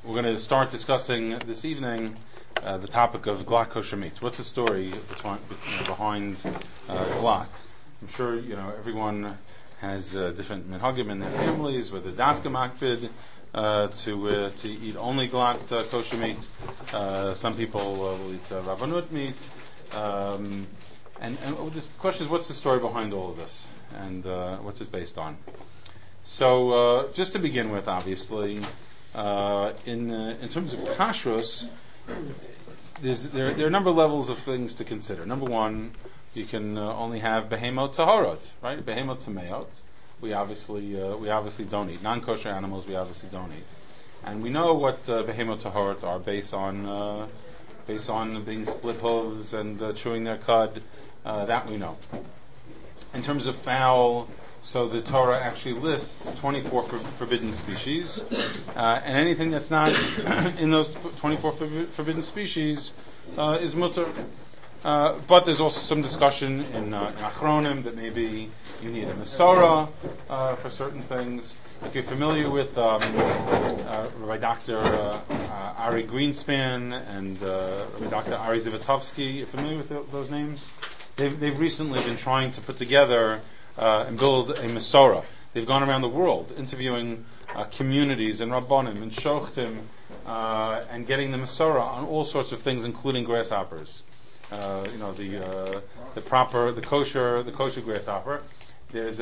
We're going to start discussing this evening the topic of glatt kosher meats. What's the story behind glatt? I'm sure everyone has different minhagim in their families, whether dafka makbid to eat only glatt kosher meat. Some people will eat ravanut meat. And the question is, what's the story behind all of this, and what's it based on? So, just to begin with, obviously, in terms of kashrus, there are a number of levels of things to consider. Number one, you can only have behemot tahorot, right? Behemot tameot. We obviously don't eat non-kosher animals. We obviously don't eat, and we know what behemot tahorot are based on being split hooves and chewing their cud. That we know. In terms of fowl, so the Torah actually lists 24 forbidden species, and anything that's not in those 24 forbidden species is mutter. But there's also some discussion in Achronim that maybe you need a Masorah for certain things. If you're familiar with Rabbi Dr. Ari Greenspan and Rabbi Dr. Ari Zivotofsky, you're familiar with those names? They've recently been trying to put together and build a Masorah. They've gone around the world interviewing communities and Rabbanim and Shochtim and getting the Masorah on all sorts of things, including grasshoppers. The kosher grasshopper. There's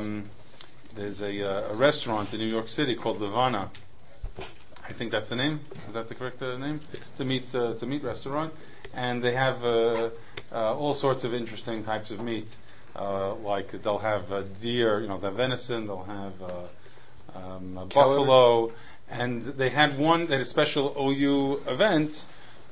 a restaurant in New York City called Levana. I think that's the name. Is that the correct name? It's a meat restaurant, and they have all sorts of interesting types of meat. Like they'll have deer, the venison. They'll have buffalo, and they had a special OU event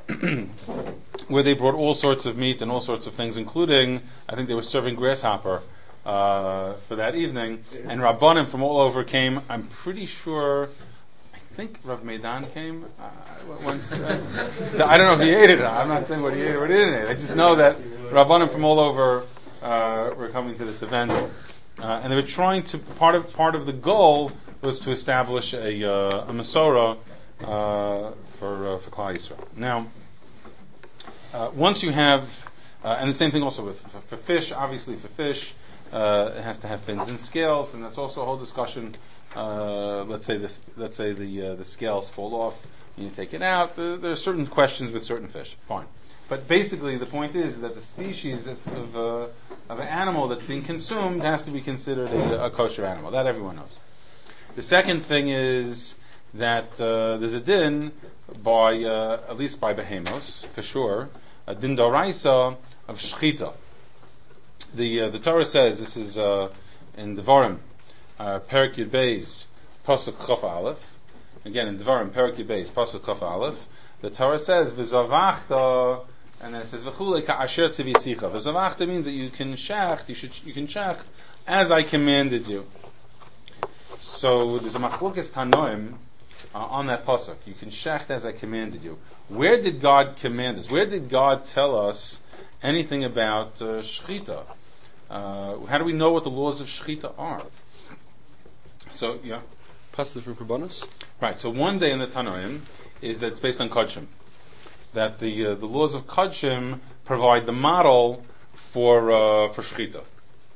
where they brought all sorts of meat and all sorts of things, including I think they were serving grasshopper for that evening, and Rabbanim from all over came. I'm pretty sure. I think Rav Meidan came once. I don't know if he ate it. I'm not saying what he ate or what he didn't eat. I just know that Rabbanim from all over were coming to this event, and they were trying to. Part of the goal was to establish a Masorah for Klal Yisrael. Now, once you have, and the same thing also for fish. Obviously, for fish, it has to have fins and scales, and that's also a whole discussion. Let's say the scales fall off and you take it out. There are certain questions with certain fish. Fine, but basically the point is that the species of an animal that's being consumed has to be considered a kosher animal. That everyone knows. The second thing is that there's a din by at least by behemos for sure, a din d'oraisa of shchita. The Torah says, this is in Devarim, Perek Yud Beis, Pasuk Chaf Aleph. Again, in Devarim, Perek Yud Beis, Pasuk Chaf Aleph. The Torah says, V'zavachta, and then it says, V'chulei ka'asher tzivisicha. V'zavachta means that you can shecht as I commanded you. So there's a machlokes tanoim on that pasuk. You can shecht as I commanded you. Where did God command us? Where did God tell us anything about shechita? How do we know what the laws of shechita are? So, yeah. Pasuk for Karbonos? Right, so one day in the Tanoim is that it's based on Kodshim. That the laws of Kodshim provide the model for shechita.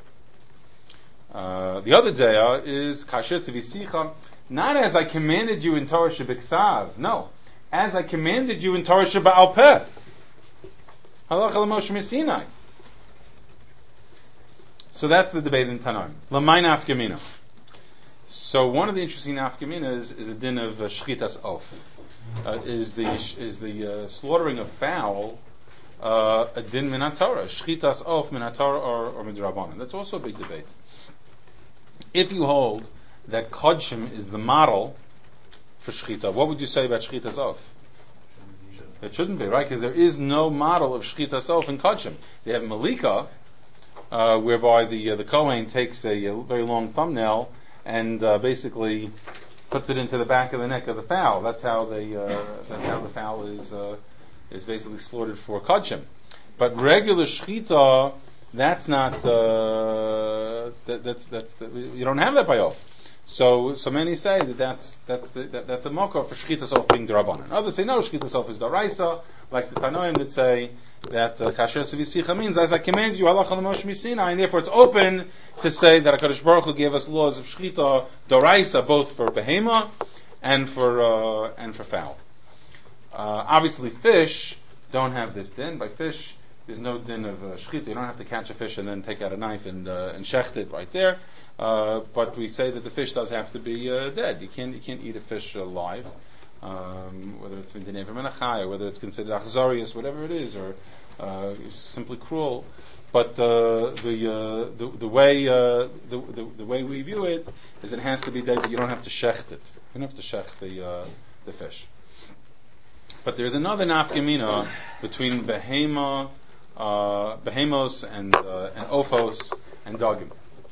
The other day is Kasher Tzivisicha, not as I commanded you in Torah Shebiksav, no, as I commanded you in Torah Sheba'al Peh. Halacha l'Moshe Sinai. So that's the debate in Tanoim. L'may nafkamina. So one of the interesting nafkaminas is the din of shchitas of. Is the slaughtering of fowl a din min haTorah? Shchitas of min haTorah or midrabanan? That's also a big debate. If you hold that kodshim is the model for shchita, what would you say about shchitas of? It shouldn't be, right? Because there is no model of shchitas of in kodshim. They have malika, whereby the Kohen takes a very long thumbnail and basically puts it into the back of the neck of the fowl. That's how the fowl is basically slaughtered for kodshim. But regular shchita, that's not. You don't have that by oath. So many say that's a mocker for shchitas off being derabanan. Others say no, shchitas off is daraisa, like the Tanoim that say that kasher sevisicha means as I command you, halacha l'moshe misina, and therefore it's open to say that Hakadosh Baruch Hu gave us laws of shchita daraisa both for behema and for fowl. Obviously, fish don't have this din. By fish, there's no din of shchita. You don't have to catch a fish and then take out a knife and shecht it right there. But we say that the fish does have to be dead. You can't eat a fish alive, whether it's midinei v'menachai, or whether it's considered achzarius, whatever it is, or it's simply cruel. But the way we view it is it has to be dead, but you don't have to shecht it. You don't have to shecht the fish. But there's another nafkamina between behemos and ophos and dagim.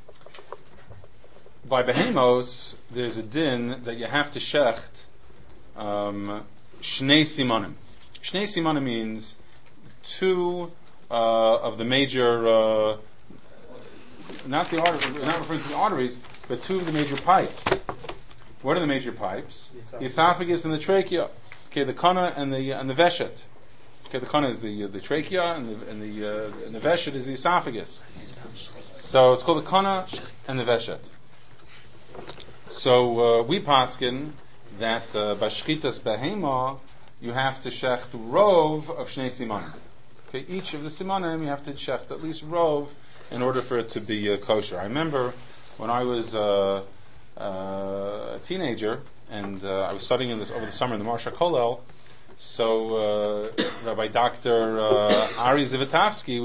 By behemos, there's a din that you have to shecht shnei simanim. Shnei simanim means two of the major, not referring to the arteries, but two of the major pipes. What are the major pipes? The esophagus and the trachea. Okay, the kana and the veshet. Okay, the kana is the trachea, and the veshet is the esophagus. So it's called the kana and the veshet. So we paskin that bashchitas behema you have to shecht rov of shnei simanim. Okay, each of the simanim you have to shecht at least rov in order for it to be kosher. I remember when I was a teenager and I was studying over the summer in the Marsha Kollel. So Rabbi Dr. Ari Zivotofsky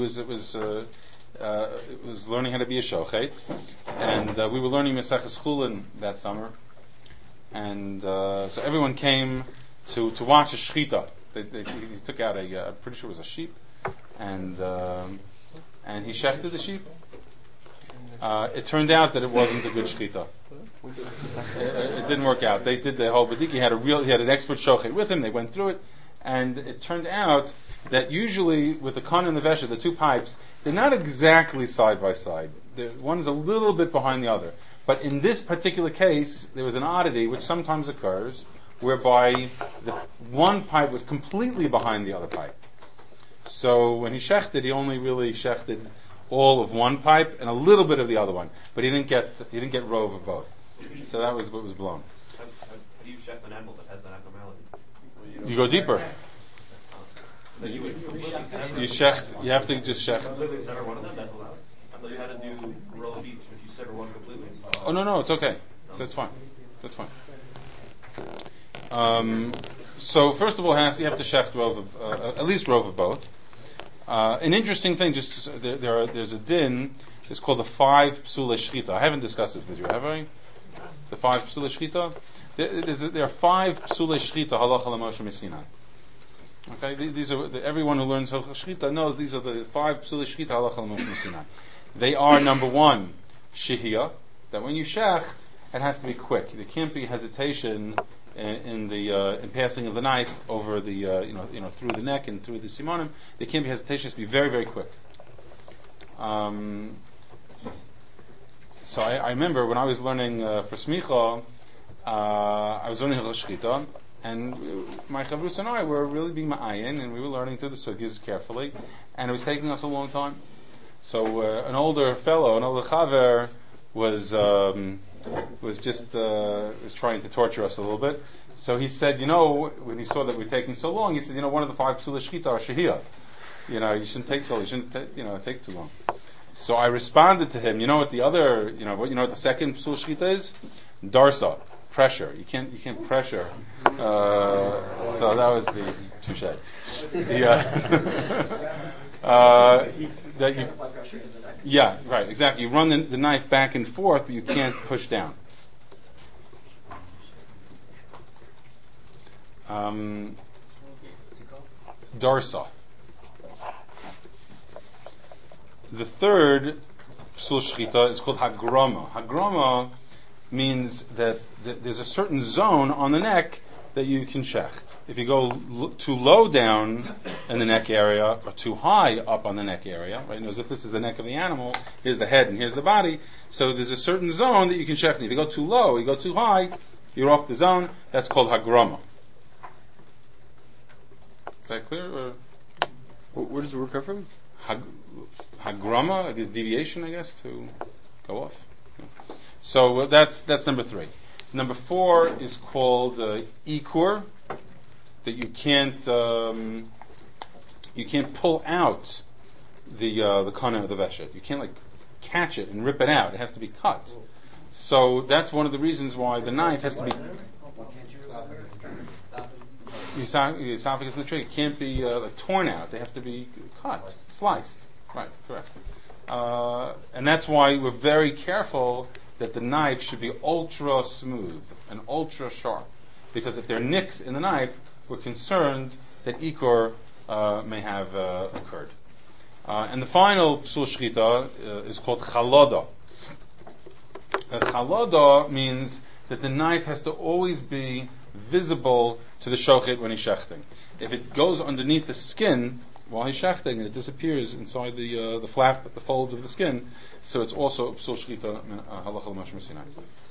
was learning how to be a shochet, and we were learning Maseches Chulin that summer, and so everyone came to watch a shechita. He took out I'm pretty sure it was a sheep, and he shechted the sheep. It turned out that it wasn't a good shechita. It didn't work out. They did the whole badiki. He had an expert shochet with him. They went through it, and it turned out that usually with the kana and the vesha, the two pipes, they're not exactly side by side. One is a little bit behind the other. But in this particular case, there was an oddity which sometimes occurs, whereby the one pipe was completely behind the other pipe. So when he shechted, he only really shechted all of one pipe and a little bit of the other one, but he didn't get rove of both. So that was what was blown. How do you shech an animal that has that abnormality? You go deeper. You have to just shech. Completely sever one of them, that's allowed? I thought you had to do roll of each if you sever one completely. Oh no, it's okay. That's fine. So first of all, you have to shech rove at least rove of both. An interesting thing, there's a din. It's called the 5 psula shchita. I haven't discussed it with you, have I? The 5 psula shchita. There are 5 psula shchita halacha l'moshe misinai. Okay, these are everyone who learns shchita knows these are the 5 psula shchita halacha l'moshe misinai. They are number 1, shehiyah, that when you shech, it has to be quick. There can't be hesitation in passing of the knife over the through the neck and through the simanim. There can't be hesitation. It has to be very, very quick. So I remember when I was learning for smicha, I was learning shchita, and my chavrus and I were really being ma'ayin, and we were learning through the sugyas carefully, and it was taking us a long time. So an older chaver was trying to torture us a little bit. So he said, when he saw that we're taking so long, he said, one of the 5 psula shchita are shehiyah. You shouldn't take so long. You shouldn't take too long. So I responded to him. You know what the other, what the second psul shchita is? Darsa, pressure. You can't pressure. So that was the touche. Yeah, right, exactly. You run the knife back and forth, but you can't push down. Darsa. The third psul shchita is called hagrama. Hagrama means that there's a certain zone on the neck that you can shecht. If you go too low down in the neck area or too high up on the neck area, right? As if this is the neck of the animal, here's the head and here's the body. So there's a certain zone that you can shecht. If you go too low, you go too high, you're off the zone. That's called hagrama. Is that clear? Or? Where does the word come from? Hagrama, a deviation, I guess, to go off. So that's number 3. Number 4 is called ikur, that you can't pull out the kana of the veshet. You can't like catch it and rip it out. It has to be cut. So that's one of the reasons why the knife has to be. The esophagus of the tree can't be torn out. They have to be cut, sliced. Right, correct. And that's why we're very careful that the knife should be ultra smooth and ultra sharp. Because if there are nicks in the knife, we're concerned that ikur may have occurred. And the final psul shchita is called chalada. Chalada means that the knife has to always be visible to the shochet when he's shechting. If it goes underneath the skin while he's shechting and it disappears inside the flap, the folds of the skin, so it's also psul shchita halacha l'mashma sinai.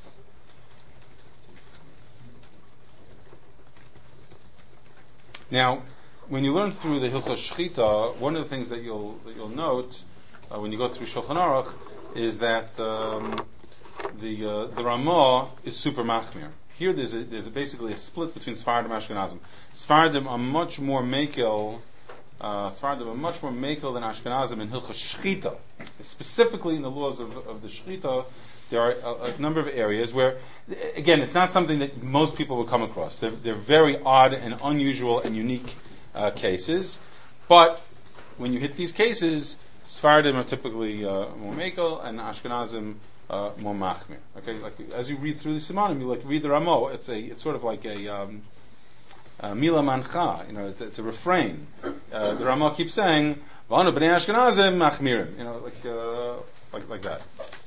Now, when you learn through the Hilchos Shechita, one of the things that you'll note when you go through Shulchan Aruch is that the Ramah is super machmir. Here there's basically a split between Sfardim and Ashkenazim. Sfardim are much more mekel than Ashkenazim in Hilchos Shechita. Specifically in the laws of the Shechita, there are a number of areas where, again, it's not something that most people will come across. They're very odd and unusual and unique cases. But when you hit these cases, Sfardim are typically more mekel and Ashkenazim more machmir. Okay, like as you read through the Simanim, you like read the Ramo. It's sort of like a mila mancha. It's a refrain. The Ramo keeps saying, "V'anu b'nei Ashkenazim machmirim." Like that.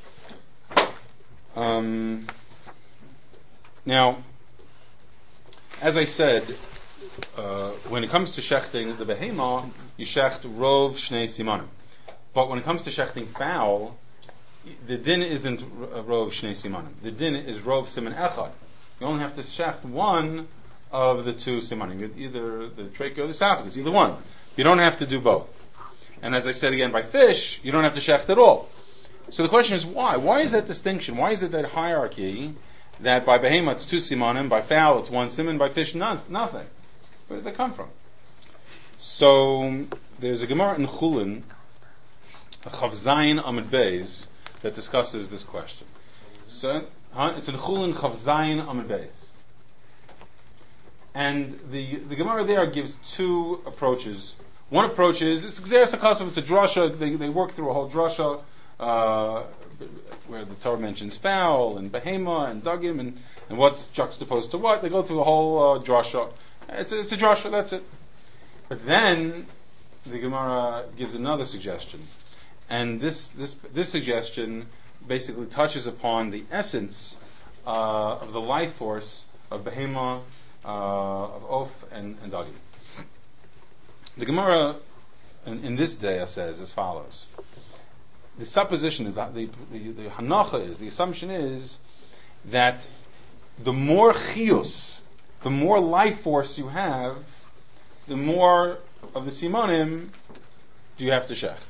Now, as I said, when it comes to shechting the behema, you shecht rov shnei simanim. But when it comes to shechting fowl, the din isn't rov shnei simanim. The din is rov siman echad. You only have to shecht one of the 2 simanim, either the trachea or the esophagus, either one. You don't have to do both. And as I said again, by fish, you don't have to shecht at all. So the question is why? Why is that distinction? Why is it that hierarchy that by behema it's 2 simanim, by fowl it's 1 siman, by fish nothing? Where does that come from? So there's a Gemara in Chulin, a Chav Zayin Amud Beis, that discusses this question. So it's in Chulin Chav Zayin Amud Beis. And the Gemara there gives 2 approaches. One approach is, it's Gzeres HaKasav, it's a drasha, they work through a whole drasha, where the Torah mentions fowl and behema and dagim and what's juxtaposed to what. They go through the whole drasha. It's a drasha, that's it. But then the Gemara gives another suggestion, and this suggestion basically touches upon the essence of the life force of behema, of oaf and dagim. The Gemara in this day says as follows. The supposition, the hanacha is, the assumption is that the more chiyus, the more life force you have, the more of the simanim do you have to shech.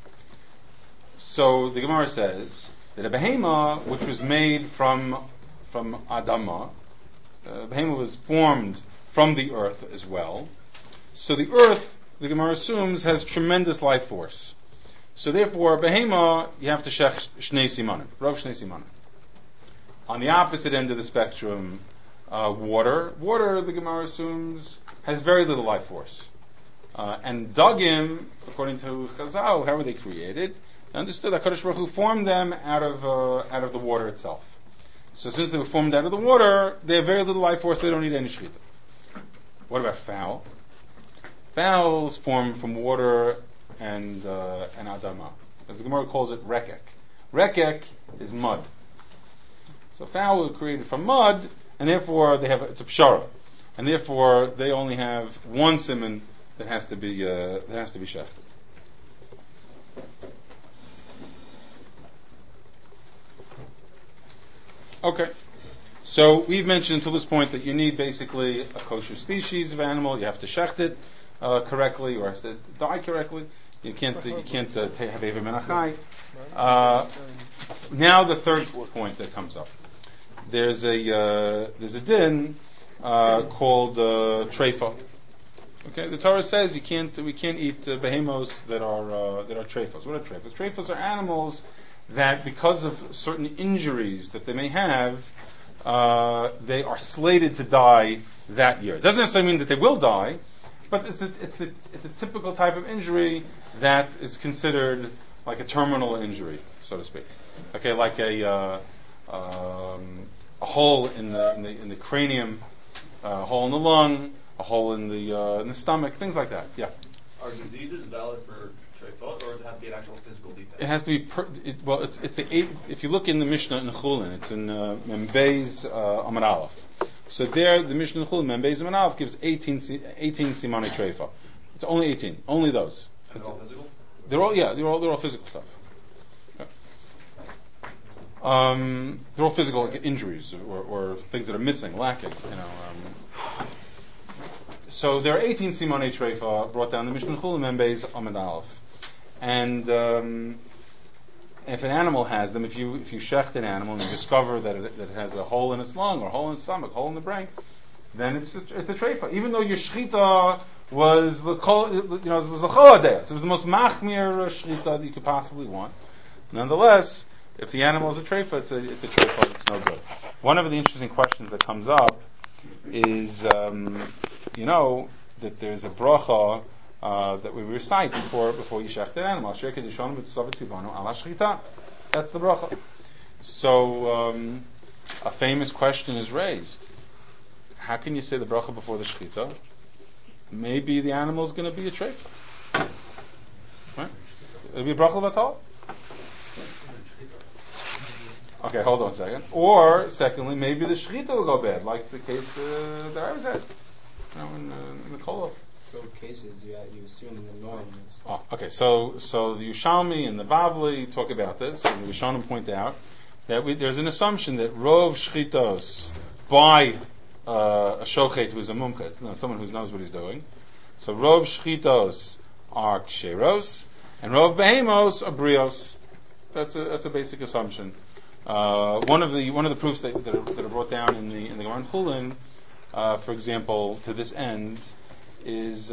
So the Gemara says that a behema, which was made from Adama, behema was formed from the earth as well. So the earth, the Gemara assumes, has tremendous life force. So therefore, behema, you have to shech shnei simanim, rov shnei simanim. On the opposite end of the spectrum, water, the Gemara assumes, has very little life force. And dagim, according to Chazal, how were they created? They understood that HaKadosh Baruch Hu formed them out of the water itself. So since they were formed out of the water, they have very little life force, they don't need any shechita. What about fowl? Fowls form from water and adama. As the Gemara calls it, rekek. Rekek is mud. So fowl were created from mud, and therefore it's a pshara. and therefore they only have one siman that has to be shechted. Okay, so we've mentioned until this point that you need basically a kosher species of animal. You have to shecht it correctly, or has to die correctly. You can't have Eivah Menachai. Now the third point that comes up. There's a din called treifa. Okay, the Torah says we can't eat behemos that are treifos. What are treifos? Treifos are animals that, because of certain injuries that they may have, they are slated to die that year. It doesn't necessarily mean that they will die, but it's a typical type of injury that is considered like a terminal injury, so to speak. Okay, like a hole in the cranium, a hole in the lung, a hole in the stomach, things like that. Yeah. Are diseases valid for treifot, or it has to be an actual physical defect? It has to be. It's the eight. If you look in the Mishnah in Chulin, it's in Membeis Amar Aleph. So there, the Mishnah in Chulin, Membeis Amar Aleph, gives 18 simanei treifa. It's only 18. Only those. And they're all physical? They're all physical stuff. They're all physical, like injuries or things that are missing, lacking. So there are 18 simanei treifa brought down in the Mishnah Chulin, Membeis Amar Aleph, and if an animal has them, if you shecht an animal and you discover that it has a hole in its lung or a hole in its stomach, a hole in the brain, then it's a treifa. Even though your shechita was the choladeus, it was the most machmir shechita that you could possibly want. Nonetheless, if the animal is a treifa, it's a treifa. It's no good. One of the interesting questions that comes up is, that there's a bracha that we recite before you shecht an animal. That's the bracha. So a famous question is raised: how can you say the bracha before the shechita? Maybe the animal is going to be a treifa, right? It'll be a bracha batal. Okay, hold on a second. Or secondly, maybe the shechita will go bad, like the case that I was at, in the Kolov. Both cases, you assume the norm. Oh, okay. So the Yushalmi and the Bavli talk about this, and the Rishonim point out that there's an assumption that rov shchitos by a shochet who's a mumchet, someone who knows what he's doing. So rov shchitos are ksheros, and rov behemos are brios. That's a basic assumption. One of the proofs that are brought down in the Gemara Chulin, for example, to this end, is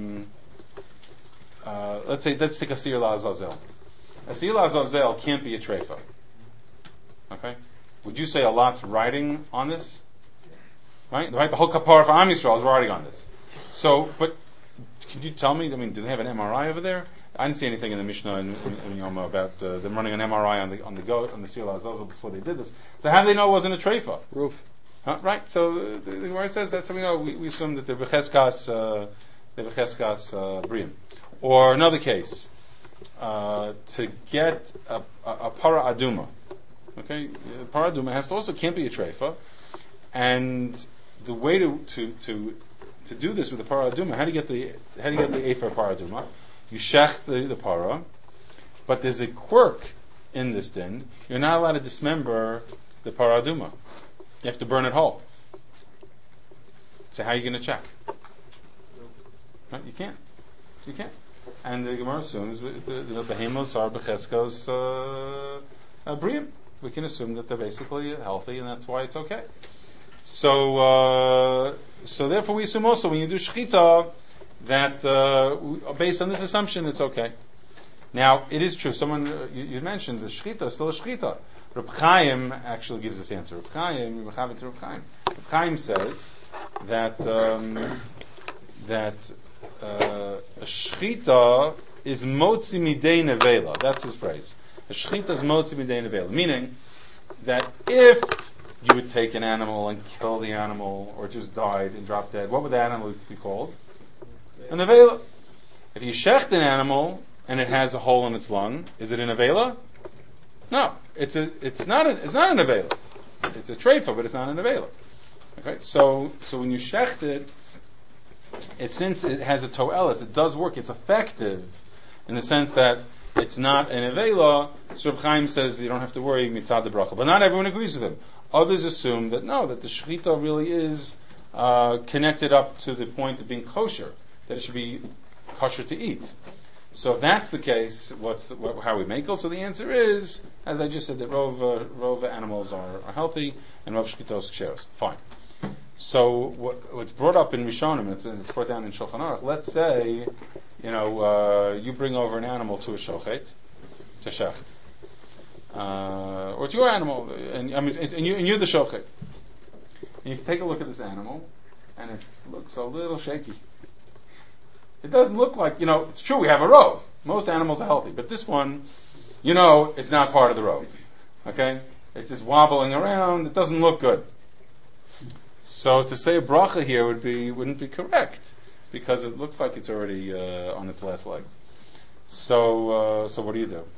let's take Asir La'azazel. Asir La'azazel can't be a treifa. Okay, would you say a lot's riding on this? Right, the whole kapara for Am Yisrael is riding on this. So, but could you tell me? I mean, do they have an MRI over there? I didn't see anything in the Mishnah in Yoma about them running an MRI on the goat on the Asir La'azazel before they did this. So how do they know it wasn't a treifa? Roof. Right, so the Gemara says that's how we know. We assume that they're v'cheskas briim. Or another case, to get a para aduma. Okay, para aduma can't be a treifa, and the way to do this with the para aduma, how do you get the efer para aduma? You shech the para, but there's a quirk in this din. You're not allowed to dismember the para aduma. You have to burn it whole. So how are you going to check? Right? You can't. And the Gemara assumes the behemos are becheskos briim. We can assume that they're basically healthy, and that's why it's okay. So therefore, we assume also when you do shechita that based on this assumption, it's okay. Now, it is true. Someone you mentioned the shechita is still a shechita. Reb Chaim actually gives this answer. Reb Chaim says that a shechita is motzi midei nevela. That's his phrase. A shechita is motzi midei nevela, meaning that if you would take an animal and kill the animal, or it just died and dropped dead, what would the animal be called? A nevela. If you shecht an animal and it has a hole in its lung, is it a nevela? No, it's not a nevela. It's a treifa, but it's not a nevela. Okay, so when you shecht it, since it has a to'elis, it does work. It's effective in the sense that it's not an avela. So Reb Chaim says you don't have to worry mitzad the bracha, but not everyone agrees with him. Others assume that no, that the shechita really is connected up to the point of being kosher, that it should be kosher to eat. So if that's the case, how we make it? So the answer is, as I just said, that rov animals are healthy and rov shchitos ksheros. Fine. So what's brought up in Rishonim, it's brought down in Shulchan Aruch. Let's say, you bring over an animal to a shochet, to shecht, or to your animal, and you're the shochet. And you take a look at this animal, and it looks a little shaky. It doesn't look like, it's true we have a rov. Most animals are healthy, but this one, it's not part of the rov. Okay? It's just wobbling around, it doesn't look good. So to say a bracha here wouldn't be correct, because it looks like it's already on its last legs. So what do you do?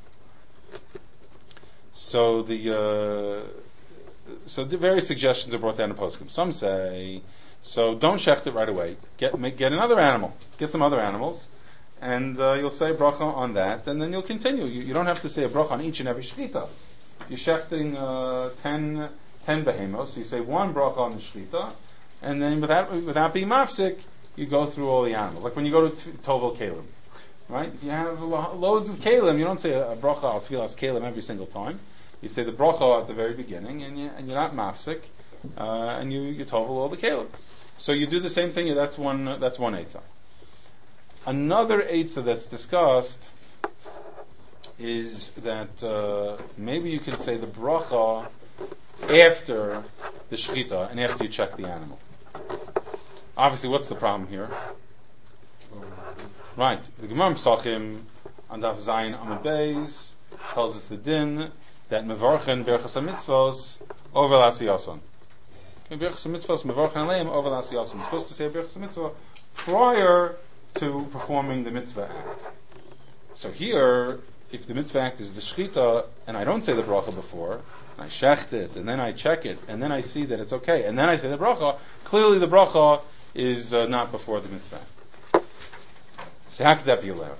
So the various suggestions are brought down in poskim. Some say, so don't shecht it right away. Get another animal. Get some other animals, and you'll say a bracha on that, and then you'll continue. You don't have to say a bracha on each and every shechita. You're shechting 10 behemos, so you say one bracha on the shechita, and then without being mafsik, you go through all the animals. Like when you go to Tovel Kalim, right? If you have loads of Kalim, you don't say a bracha al Tfilas Kalim every single time. You say the bracha at the very beginning, and you're not mafsik, and you Tovel all the Kalim. So you do the same thing. That's one eitzah. Another eitzah that's discussed is that maybe you can say the bracha after the shechita and after you check the animal. Obviously, what's the problem here? Right, the Gemara Pesachim on Daf Zayin Amud Beis tells us the din that mevarchen berachas hamitzvos over l'asiyason. Berachas hamitzvos mevarchen aleim over l'asiyason. You're supposed to say berachas hamitzvah prior to performing the mitzvah act. So here, if the mitzvah act is the shechita, and I don't say the bracha before, and I shecht it, and then I check it, and then I see that it's okay, and then I say the bracha, clearly the bracha is not before the mitzvah. So how could that be allowed?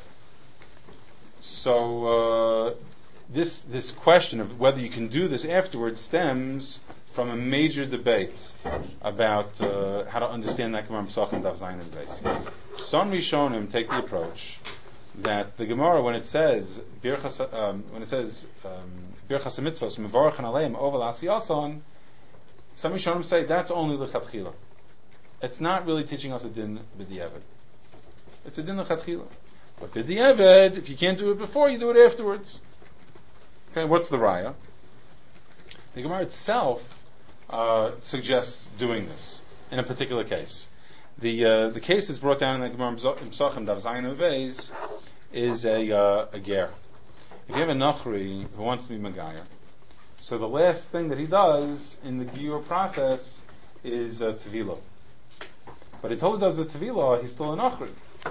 So this question of whether you can do this afterwards stems from a major debate about how to understand that Gemara Pesachim Daf Zayin and Beis. Some Rishonim take the approach that the Gemara, when it says Birchas Mitzvos Mevorachan Aleim Over L'Asiyason, some Rishonim say that's only l'chatchila. It's not really teaching us a din b'diavad. It's a din l'chatchila. But b'diavad, if you can't do it before, you do it afterwards. Okay, what's the raya? The Gemara itself suggests doing this in a particular case. The case that's brought down in the Gemara Pesachim Daf Zayin and Beis is a ger. If you have a nachri who wants to be Megayer, so the last thing that he does in the Giyur process is Tevila. But until he does the Tevila, he's still a nachri.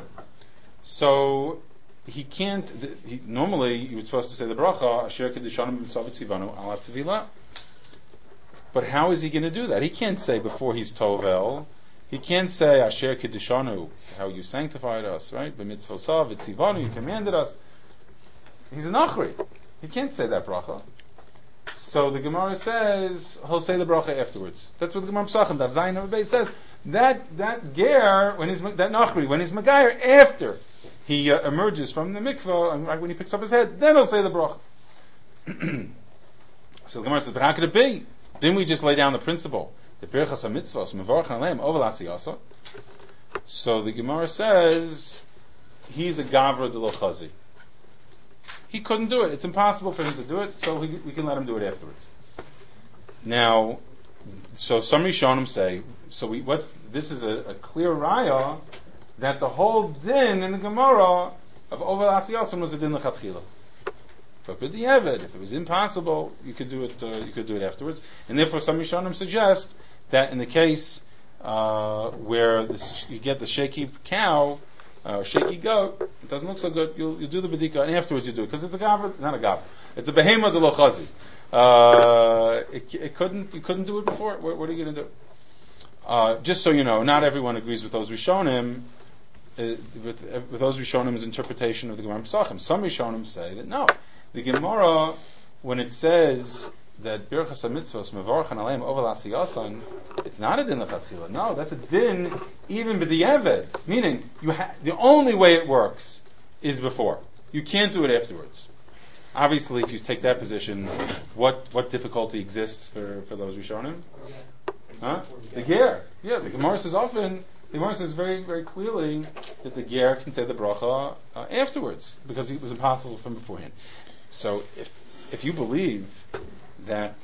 So he can't. Normally, you were supposed to say the bracha Asher Kedushanim B'Mitzavet Tzivanu Ala Tevila. But how is he going to do that? He can't say before he's Tovel. He can't say Asher Keddushanu, how you sanctified us, right? B'mitzvosav v'tzivanu, you commanded us. He's a nachri. He can't say that bracha. So the Gemara says he'll say the bracha afterwards. That's what the Gemara Pesachim Daf Zayin Amud Beis says. That ger when that nachri when he's megayer after he emerges from the mikvah and when he picks up his head, then he'll say the bracha. So the Gemara says, but how could it be? Didn't we just lay down the principle? The Birchas HaMitzvos, Mevorachan Aleim, Over L'Asiyasa. So the Gemara says, he's a Gavra de lo Chazi. He couldn't do it. It's impossible for him to do it, so we can let him do it afterwards. Now, so some Rishonim say, this is a clear raya that the whole din in the Gemara of Over L'Asiyasa was a din l'chatchila. But with the Eved, if it was impossible, you could do it afterwards. And therefore some Rishonim suggest that in the case where you get the shaky cow, shaky goat, it doesn't look so good, you'll do the bedika, and afterwards you do it. Because it's a gavra, not a gavra. It's a behema de lo chazi. You couldn't do it before. What are you going to do? just so you know, not everyone agrees with those Rishonim, with those Rishonim's interpretation of the Gemara Pesachim. Some Rishonim say that no, the Gemara, when it says that Birchas HaMitzvos Mevorachan Aleim Ovel Asiyasan, it's not a din lechatchila. No, that's a din even b'di'eved. Meaning, the only way it works is before. You can't do it afterwards. Obviously, if you take that position, what difficulty exists for those Rishonim? Huh? The ger. Yeah, the Gemara says often. The Gemara says very, very clearly that the ger can say the bracha afterwards because it was impossible from beforehand. So, if you believe that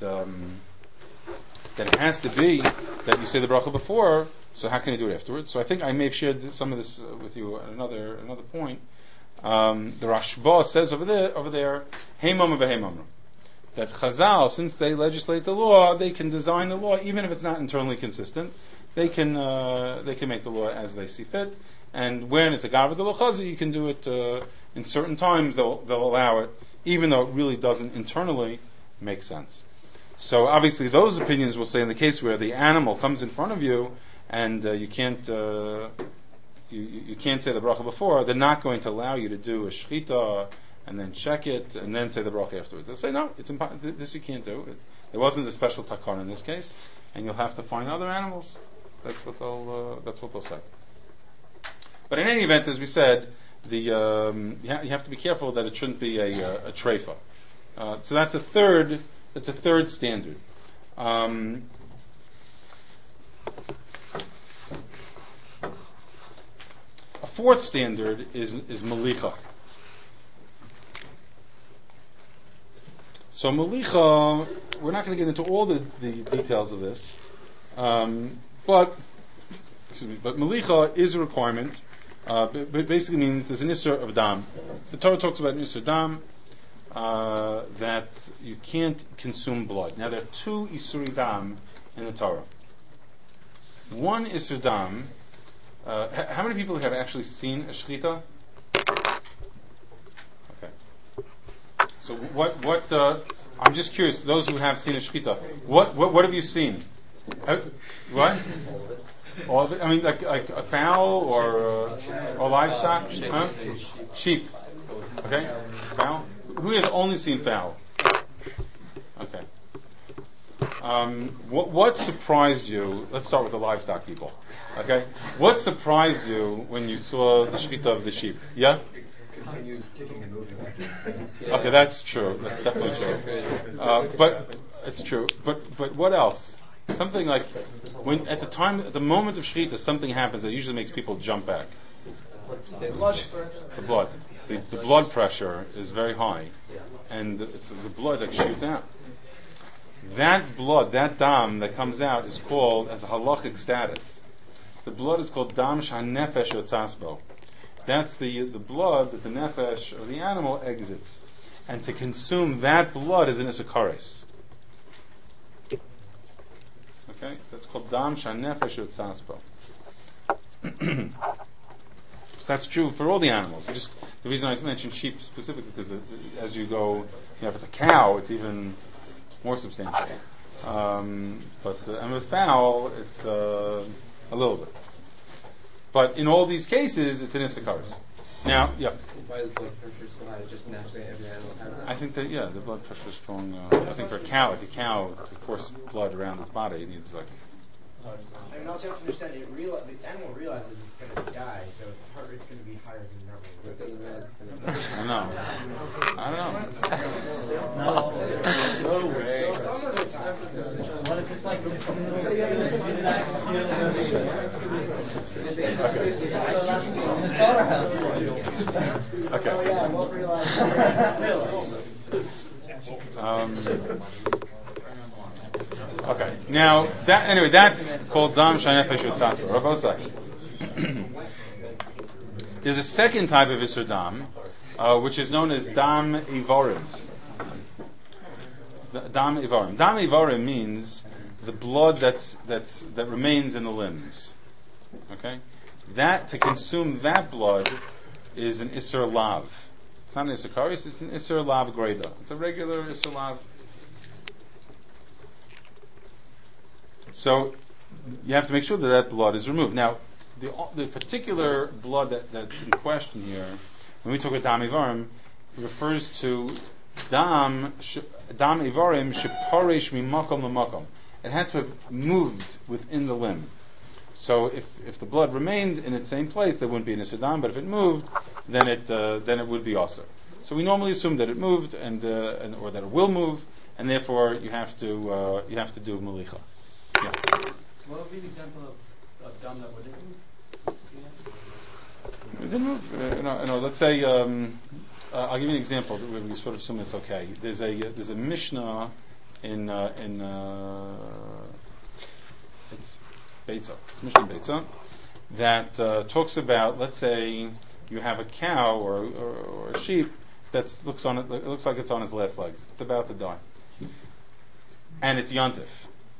it has to be that you say the bracha before, so how can you do it afterwards? So I think I may have shared some of this with you at another point. The Rashba says over there, Heimam v'Heimam, that Chazal, since they legislate the law, they can design the law even if it's not internally consistent. They can make the law as they see fit, and when it's a gavra de l'chazi, you can do it in certain times. They'll allow it, even though it really doesn't internally make sense. So obviously, those opinions will say in the case where the animal comes in front of you and you can't you can't say the bracha before, they're not going to allow you to do a shechita and then check it and then say the bracha afterwards. They'll say no, it's this you can't do. There wasn't a special takon in this case, and you'll have to find other animals. That's what they'll say. But in any event, as we said, you have to be careful that it shouldn't be a treifa. So that's a third standard. A fourth standard is malicha. So malicha, we're not going to get into all the details of this, but malicha is a requirement. But it basically means there's an isser of dam. The Torah talks about an isser dam, that you can't consume blood. Now there are two isuri dam in the Torah. One isur dam. How many people have actually seen a shechita? Okay. So what? I'm just curious. Those who have seen a shechita, what have you seen? What? All of it? I mean, like a fowl or livestock? Huh? Sheep. Okay. Fowl. Who has only seen fowl? Okay. What surprised you? Let's start with the livestock people. Okay. What surprised you when you saw the shechita of the sheep? Yeah. Okay, that's true. That's definitely true. But it's true. But what else? Something like when at the moment of shechita, something happens that usually makes people jump back. The blood. The blood pressure is very high, and it's the blood that shoots out. That blood, that dam that comes out, is called, as a halachic status, the blood is called dam shanefesh yotzasbo. That's the blood that the nefesh or the animal exits, and to consume that blood is an isakaris. Okay, that's called dam shanefesh yotzasbo. That's true for all the animals. The reason I mentioned sheep specifically because as you go, if it's a cow, it's even more substantial. And with fowl, it's a little bit. But in all these cases, it's an isakaris. Now, yeah. Why is blood pressure so high? Just naturally every animal has that? I think that the blood pressure is strong. I think for a cow, to force blood around its body, it needs like. I mean, also you have to understand, the animal realizes it's going to die, so its heart rate's going to be higher than normal. It doesn't matter. It's gonna I don't know. No way. So some of the time, what if it's like in the slaughterhouse? Okay. Oh yeah, I won't realize. Okay. Now that's called dam shanefesh yotzasbo. Rabosai. There's a second type of isur dam, which is known as dam ivorim. Dam ivorim. Dam ivorim means the blood that remains in the limbs. Okay, to consume that blood is an isur lav. It's not an isur karis. It's an isur lav greda. It's a regular isur lav. So you have to make sure that that blood is removed. Now, the particular blood that's in question here, when we talk about dam ivarim, refers to dam ivarim sheparesh mimakom lamakom. It had to have moved within the limb. So if the blood remained in its same place, there wouldn't be an isidam. But if it moved, then it would be also. So we normally assume that it moved and or that it will move, and therefore you have to do malicha. Yeah. What would be the example of dam that wouldn't move? It didn't move. Let's say I'll give you an example where we sort of assume it's okay. There's a Mishnah in it's Beitza. It's Mishnah Beitza that talks about, let's say you have a cow or a sheep that looks like it's on its last legs. It's about to die, and it's yontif.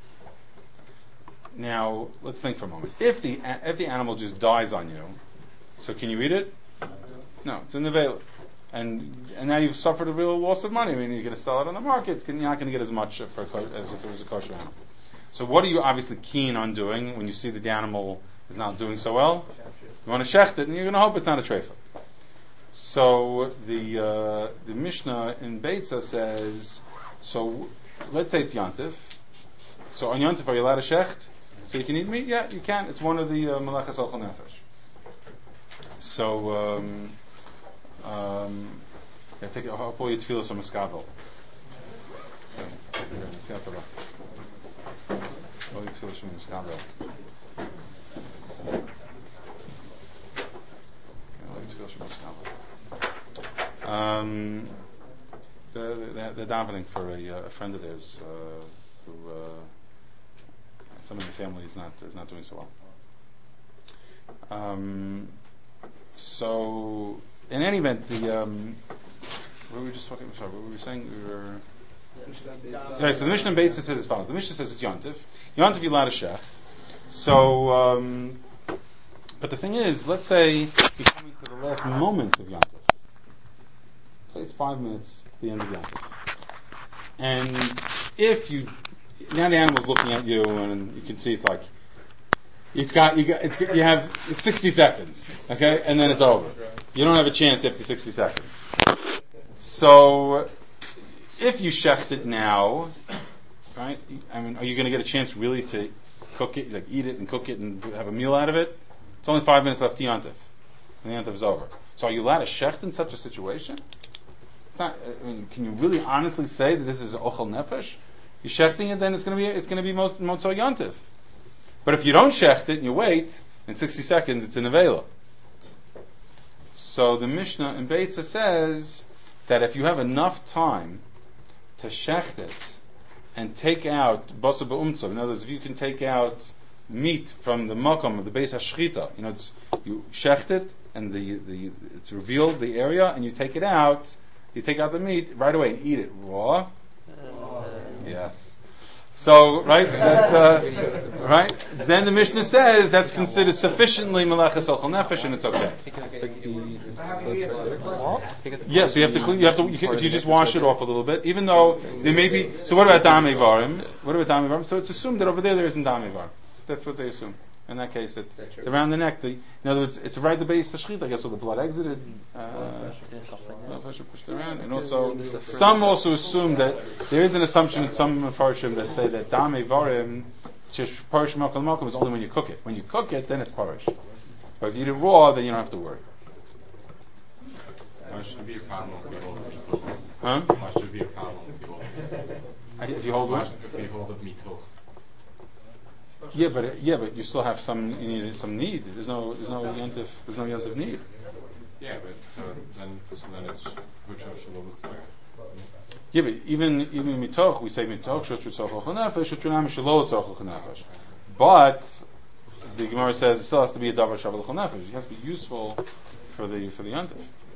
Now let's think for a moment. If the animal just dies on you, so can you eat it? No, it's in the veil. And now you've suffered a real loss of money. I mean, you're going to sell it on the market. You're not going to get as much as if it was a kosher animal. So what are you obviously keen on doing when you see that the animal is not doing so well? You want to shecht it, and you're going to hope it's not a treifa. So the Mishnah in Beitza says, so let's say it's yontif. So on yontif, are you allowed to shecht? So you can eat meat? Yeah, you can. It's one of the melachas ochel nefesh. So I'll pull you tefillah from a skabel. They're davening for a friend of theirs who someone in the family is not doing so well. So in any event, what were we just talking? Sorry, what were we saying? Okay, so the Mishnah in Beitza says as follows. The Mishnah says it's yontif. Yontif you allowed to shech. So, but the thing is, let's say you're coming to the last moments of yontif. Say it's 5 minutes to the end of yontif, and if you now the animal's looking at you, and you can see it's like you have 60 seconds, okay, and then it's over. You don't have a chance after 60 seconds. So, if you shecht it now, right? I mean, are you going to get a chance really to cook it, like eat it and cook it and have a meal out of it? It's only 5 minutes left to yontif, and the yontif is over. So, are you allowed to shecht in such a situation? It's not, I mean, can you really honestly say that this is ochel nefesh? You're shechting it, then it's going to be motzah yontif. But if you don't shecht it and you wait, in 60 seconds it's in avela. So the Mishnah in Beitza says that if you have enough time to shecht it and take out basa b'umtzav, in other words, if you can take out meat from the makom of the beis hashchita, you shecht it and it's revealed the area, and you take it out. You take out the meat right away and eat it raw. Yes. So, right, that's, right? Then the Mishnah says that's considered sufficiently melachas ochel nefesh, and it's okay. Yeah, so if you just wash it off a little bit, even though there may be. So what about dam ivarim? So it's assumed that over there isn't dam ivarim. That's what they assume. In that case, it's around the neck. In other words, it's right the base of shechita. I guess so. The blood exited. Pushed around, and also some also assume that there is an assumption in some mefarshim that say that dam ivarim parish malkal malkam is only when you cook it. When you cook it, then it's parish. But if you eat it raw, then you don't have to worry. That should be a problem if you hold it. Huh? That should be a problem if you hold it. If you hold what? If you hold it mitoch. Yeah, but you still have some. You need some need. There's no yontif need. Yeah, but then it's huchav shelo. Yeah, but even mitoch, we say mitoch shutru tzorchol chanefesh, shutrunam shelo tzorchol chanefesh. But the Gemara says it still has to be a davar shavel chanefesh. It has to be useful for the yontif.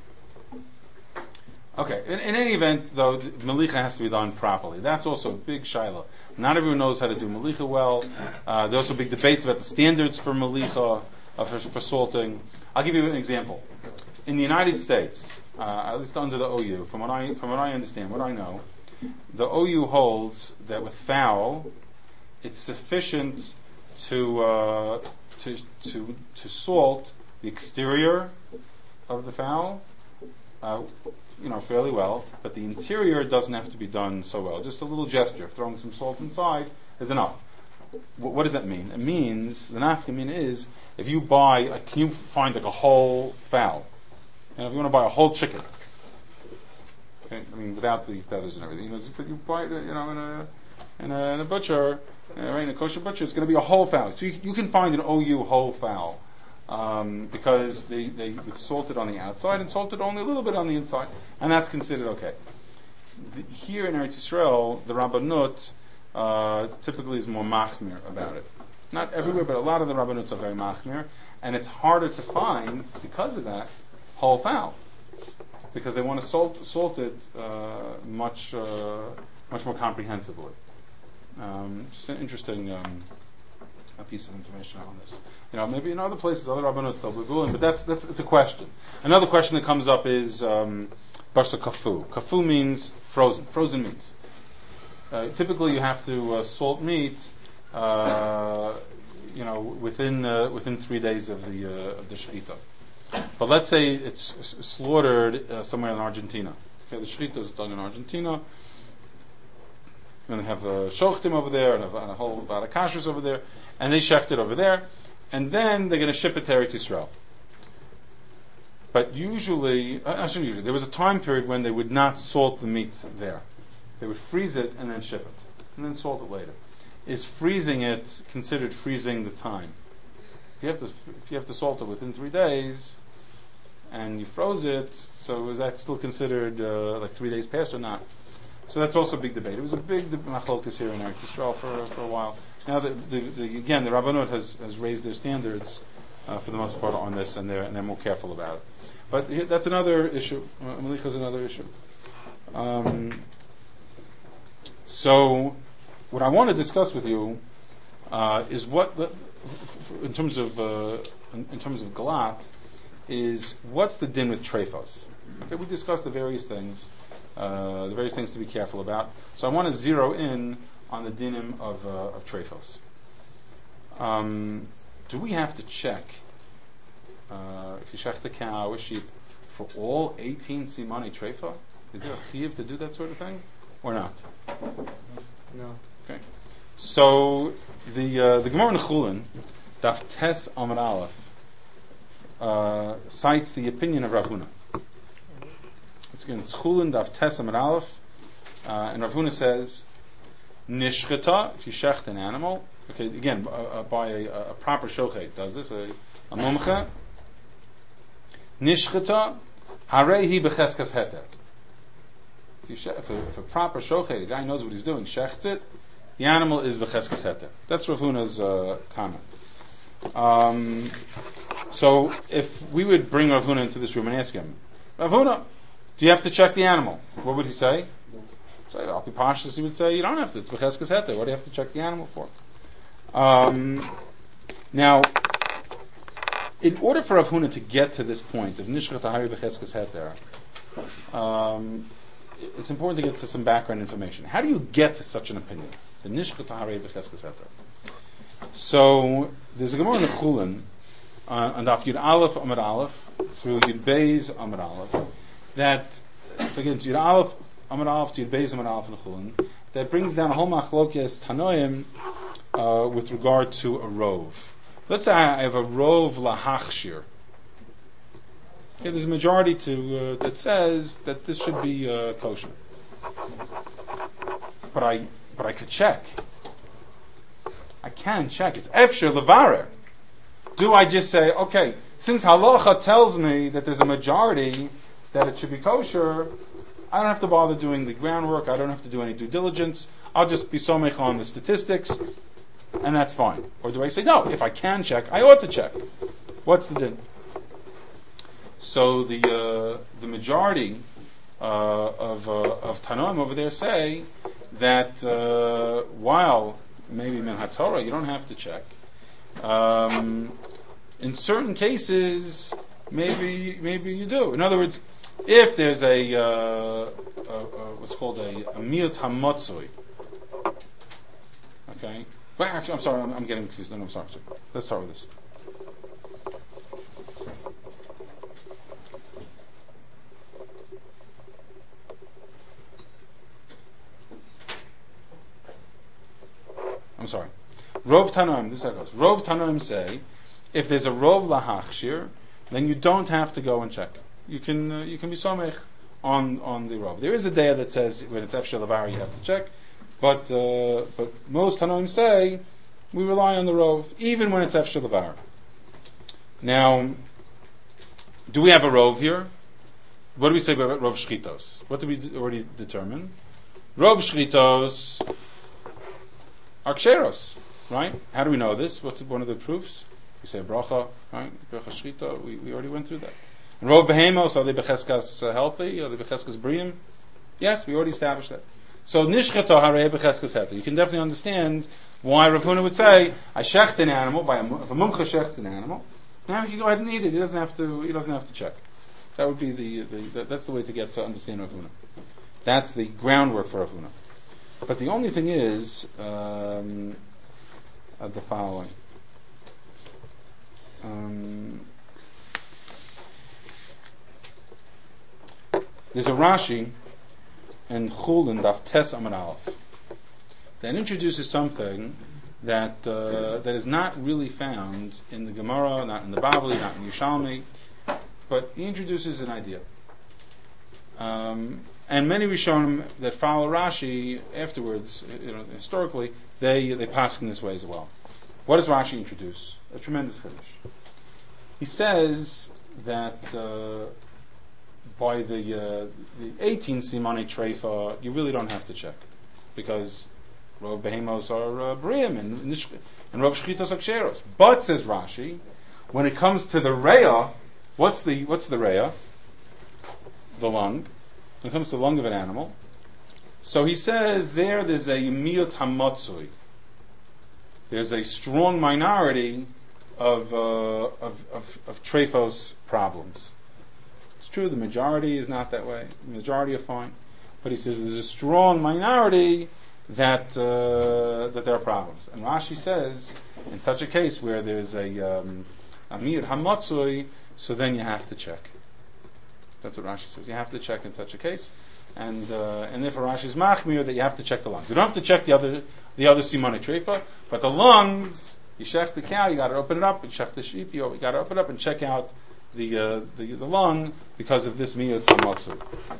Okay. In any event, though, melicha has to be done properly. That's also a big shaila. Not everyone knows how to do melicha well. There's also big debates about the standards for melicha, for salting. I'll give you an example. In the United States, at least under the OU, from what I understand, what I know, the OU holds that with fowl, it's sufficient to salt the exterior of the fowl, fairly well, but the interior doesn't have to be done so well. Just a little gesture, throwing some salt inside is enough. What does that mean? It means, the nafkamina is, if you buy, can you find like a whole fowl? And if you want to buy a whole chicken, okay, I mean without the feathers and everything, but you buy it, in a butcher, right, in a kosher butcher, it's going to be a whole fowl. So you can find an OU whole fowl, because they would salt it on the outside and salt it only a little bit on the inside, and that's considered okay. Here in Eretz Yisrael, the Rabbanut typically is more machmir about it. Not everywhere, but a lot of the Rabbanuts are very machmir, and it's harder to find, because of that, whole fowl, because they want to salt it much more comprehensively. Just an interesting a piece of information on this. Maybe in other places, other Rabbanuts they'll be willing, but that's it's a question. Another question that comes up is barsa kafu. Kafu means frozen meat. Typically, you have to salt meat, within 3 days of the shechita. But let's say it's slaughtered somewhere in Argentina. Okay, the shechita is done in Argentina. And they have shochtim over there, and a whole lot of kashrus over there, and they shecht it over there, and then they're going to ship it to Eretz Yisrael. But usually, there was a time period when they would not salt the meat there. They would freeze it and then ship it, and then salt it later. Is freezing it considered freezing the time? If you have to salt it within 3 days, and you froze it, so is that still considered like 3 days past or not? So that's also a big debate. It was a big machlokas here in Eretz Yisrael for a while. Now the Rabbanut has raised their standards for the most part on this, and they're more careful about it. But that's another issue. Malicha is another issue. So what I want to discuss with you is in terms of galat, is what's the din with treifos. Okay, we discussed the various things to be careful about. So I want to zero in on the dinim of treifos. Do we have to check if you shecht a cow or sheep for all 18 simani treifa? Is there a chiyuv to do that sort of thing, or not? No. Okay. So the Gemara in Chulin, Daf Tes Amud Aleph, cites the opinion of Rav Huna. It's Chulin Daf Tes Amud Aleph, and Rav Huna says, Nishcheta, if you shecht an animal, okay, again, by a proper shochet does this, a mumcha, Nishcheta, Harehi becheskas heter. If a proper shochet, the guy knows what he's doing, shechts it, the animal is becheskas heter. That's Rav Huna's comment. So if we would bring Rav Huna into this room and ask him, Rav Huna, do you have to check the animal? What would he say? So Al Pi Pashtus, he would say, you don't have to. It's b'cheskas heter. What do you have to check the animal for? Now, in order for Rav Huna to get to this point of nishchat ahari b'cheskas heter, it's important to get to some background information. How do you get to such an opinion? The nishchat ahari b'cheskas heter. So there's a Gemara in the Chulin on Daf Yud Aleph Amud Aleph through Yud Beis Amud Aleph so again Yud Aleph Amud Aleph to Yud Beis Amud Aleph in the Chulin that brings down a whole machlokes Tanoim with regard to a rov. Let's say I have a rov lahachshir. Okay, there's a majority that says that this should be kosher, but I could check. I can check. It's efshir levarer. Do I just say, okay, since halacha tells me that there's a majority that it should be kosher, I don't have to bother doing the groundwork, I don't have to do any due diligence, I'll just be somech on the statistics, and that's fine. Or do I say, no, if I can check, I ought to check. What's the din? So the majority of Tanoim over there say that while maybe min haTorah you don't have to check, in certain cases maybe you do. In other words, if there's a what's called a miyut hamotzui, okay, But actually, I'm sorry, I'm getting confused. No, I'm sorry. Let's start with this. I'm sorry. Rov Tanoim, this is how it goes. Rov Tanoim say, if there's a Rov Lahachshir, then you don't have to go and check. You can be somech on the Rov. There is a day that says when it's Efshel Avar you have to check, but most Tanoim say we rely on the Rov even when it's Efshel Avar. Now, do we have a Rov here? What do we say about Rov Shchitos? What did we already determine? Rov Shchitos are ksheros, right? How do we know this? What's one of the proofs? We say bracha, right? Bracha shchita. We already went through that. And rov behemos, are they becheskas healthy? Are they becheskas briim? Yes, we already established that. So nishchata harei becheskas healthy. You can definitely understand why Rav Huna would say, I shecht an animal if a mumcha shechts an animal. Now he can go ahead and eat it. He doesn't have to check. That would be that's the way to get to understand Rav Huna. That's the groundwork for Rav Huna. But the only thing is the following. There's a Rashi in Chulin Daf Tes Amud Aleph that introduces something that is not really found in the Gemara, not in the Bavli, not in Yerushalmi, but he introduces an idea. And many Rishonim that follow Rashi afterwards, historically, they pass in this way as well. What does Rashi introduce? A tremendous chiddush. He says that by the 18 Simone Treifa, you really don't have to check, because Rov Behemos are Briim and Rov Shchitos are Ksheros. But, says Rashi, when it comes to the Reya, what's the Reya? The lung. When it comes to the lung of an animal. So he says there's a miyut hamatzui. There's a strong minority of trephos problems. It's true, the majority is not that way. The majority are fine. But he says there's a strong minority that there are problems. And Rashi says, in such a case where there's a miyut hamatzui, so then you have to check. That's what Rashi says. You have to check in such a case, and therefore Rashi is machmir that you have to check the lungs. You don't have to check the other simone treifa, but the lungs, you check the cow, you got to open it up. You check the sheep, you got to open it up and check out the lung because of this miyut hamotzu.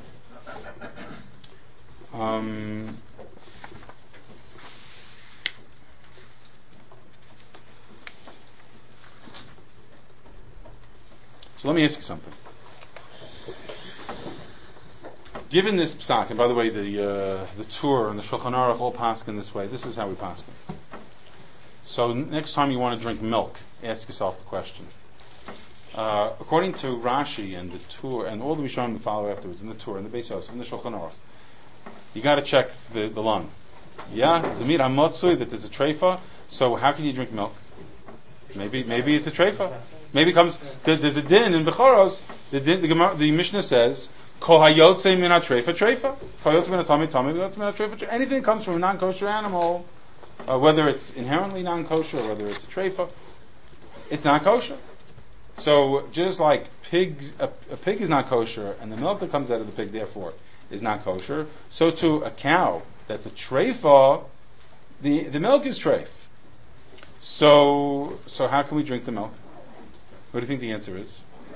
So let me ask you something. Given this psak, and by the way, the Tur and the Shulchan Aruch all paskin this way. This is how we paskin. So next time you want to drink milk, ask yourself the question. According to Rashi and the Tur and all the Rishonim that follow afterwards, in the Tur and the Beis Yosef and the Shulchan Aruch, you got to check the lung. Yeah, zamir hamotzui, that there's a treifa. So how can you drink milk? Maybe it's a treifa. Maybe it comes. There's a din in Bechoros. The Mishnah says, anything that comes from a non-kosher animal, whether it's inherently non-kosher or whether it's a treifa, it's not kosher. So just like pigs, a pig is not kosher, and the milk that comes out of the pig therefore is not kosher, so too a cow that's a treifa, the milk is treif. So how can we drink the milk? What do you think the answer is?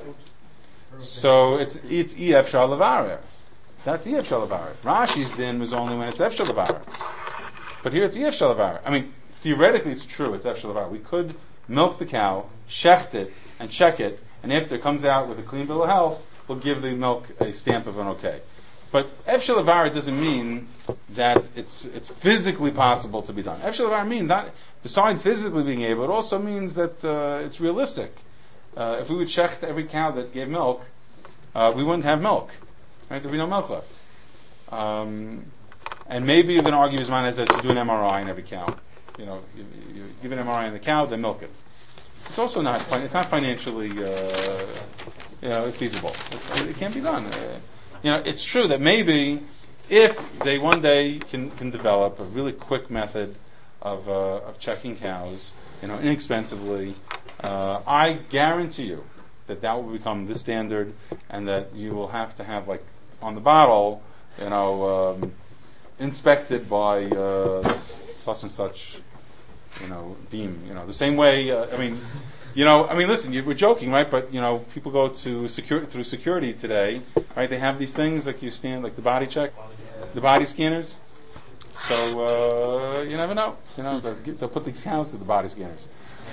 So it's EF Shalavar. That's EF Shalavar. Rashi's din was only when it's F Shalavar. But here it's EF Shalavar. I mean, theoretically it's true, it's F Shalavar. We could milk the cow, shecht it, and check it, and after it comes out with a clean bill of health, we'll give the milk a stamp of an okay. But F Shalavar doesn't mean that it's physically possible to be done. F Shalavar means that besides physically being able, it also means that it's realistic. If we would check every cow that gave milk, we wouldn't have milk. Right? There'd be no milk left. And maybe you're going to argue Zman as to do an MRI on every cow. You give an MRI on the cow, then milk it. It's also not financially feasible. It can't be done. It's true that maybe if they one day can develop a really quick method of checking cows, inexpensively. I guarantee you that will become the standard, and that you will have to have, like, on the bottle, inspected by such and such, beam. The same way. Listen, we're joking, right? But people go to through security today, right? They have these things like like the body check, the body scanners. So you never know. They'll put these cows through the body scanners.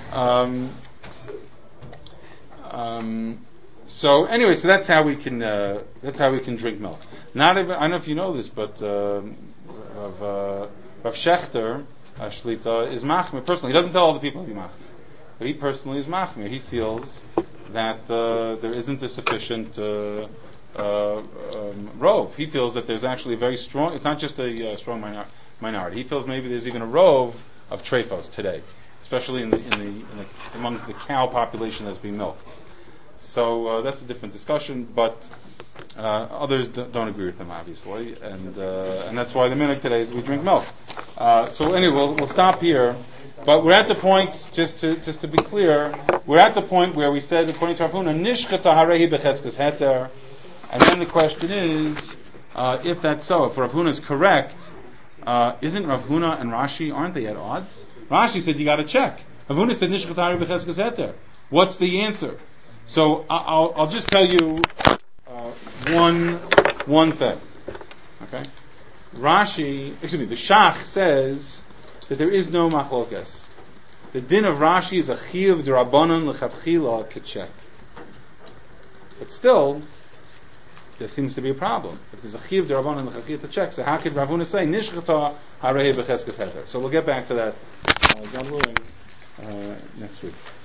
So anyway, so that's how we can drink milk. Not even, I don't know if you know this, but Rav Shechter Shlita is machmir personally. He doesn't tell all the people to be machmir, but he personally is machmir. He feels that there isn't a sufficient rove. He feels that there's actually a very strong. It's not just a strong minority. He feels maybe there's even a rove of trephos today, especially among the cow population that's being milked. So that's a different discussion, but others don't agree with them, obviously, and that's why the minhag today is we drink milk. So anyway, we'll stop here. But we're at the point, just to be clear, we're at the point where we said, according to Rav Huna, nishchata harehi becheskes heter, and then the question is, if that's so, if Rav Huna is correct, isn't Rav Huna and Rashi, aren't they at odds? Rashi said you got to check. Rav Huna said nishchata harehi becheskes heter. What's the answer? So I'll just tell you one thing. Okay, the Shach says that there is no machlokes. The din of Rashi is a chiyuv d'Rabbanan lechatchila k'check. But still, there seems to be a problem. If there's a chiyuv d'Rabbanan lechatchila to check, so how could Rav Huna say nishchata harehi b'cheskes heter? So we'll get back to that, God willing, next week.